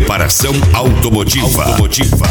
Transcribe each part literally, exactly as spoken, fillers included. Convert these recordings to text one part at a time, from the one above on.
Reparação automotiva. automotiva.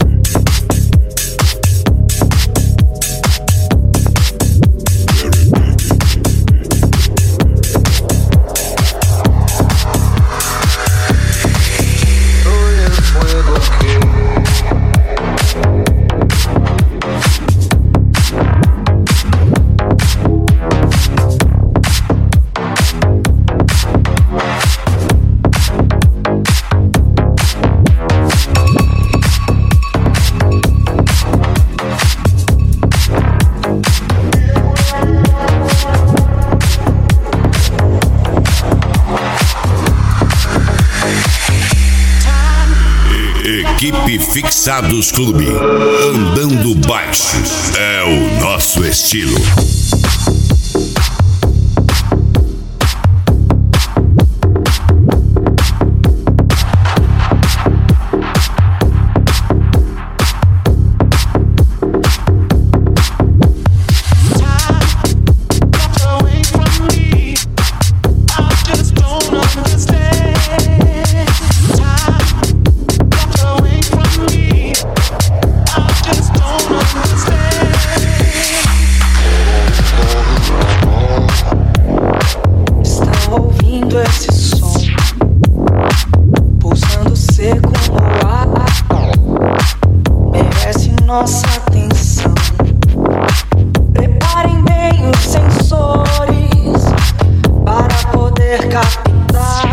Equipe Fixados Clube. Andando baixo é o nosso estilo. Esse som pulsando seco no ar merece nossa atenção. Preparem bem os sensores para poder captar.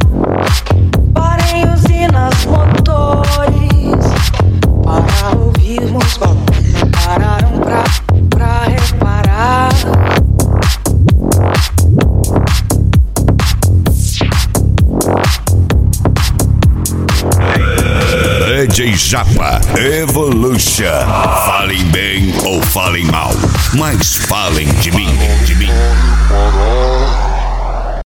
Parem usinas motores para ouvirmos. Pararam pra, pra reparar. D J Japa Evolution. Falem bem ou falem mal, mas falem de mim, de mim.